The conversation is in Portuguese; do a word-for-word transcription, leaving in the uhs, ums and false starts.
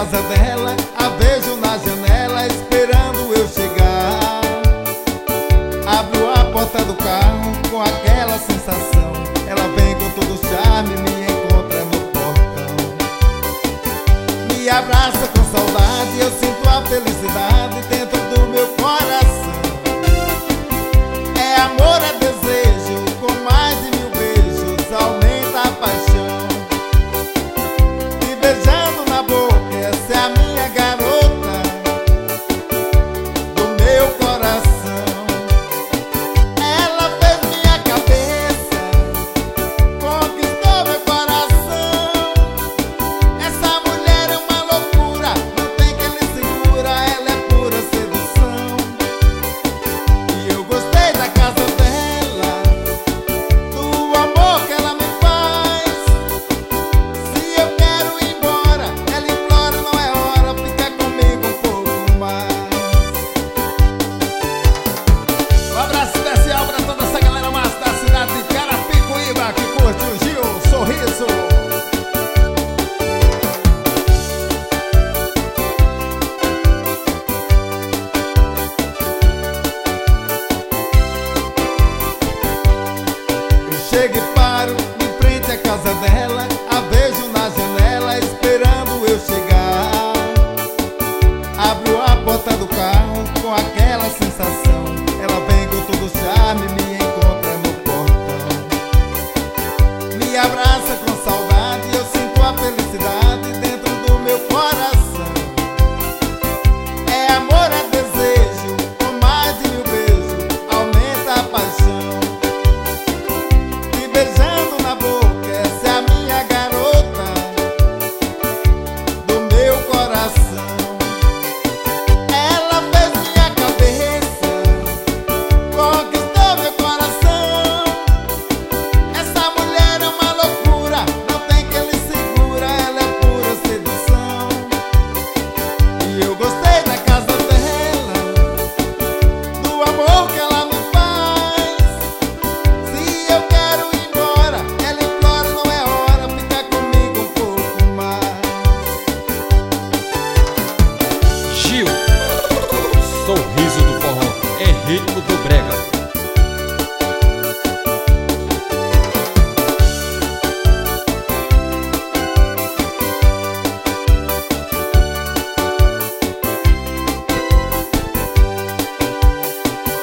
casa dela, a vejo na janela esperando eu chegar. Abro a porta do carro com aquela sensação. Ela vem com todo o charme, me encontra no portão. Me abraça com saudade, eu sinto a felicidade dentro do meu coração. É amor, é desejo, com mais de mil beijos aumenta a paixão. Me beijando na boca, essa é a minha garota do meu coração. Ela fez minha cabeça, conquistou meu coração. Essa mulher é uma loucura, não tem quem lhe segura, ela é pura sedução. E eu gostei da casa dela, do amor que ela me faz. Se eu quero ir embora, ela implora, não é hora, fica comigo um pouco mais. Um abraço especial pra toda essa galera massa da cidade de Carapicuíba que curte o Gil Sorriso. Eu chego e paro em frente à casa dela.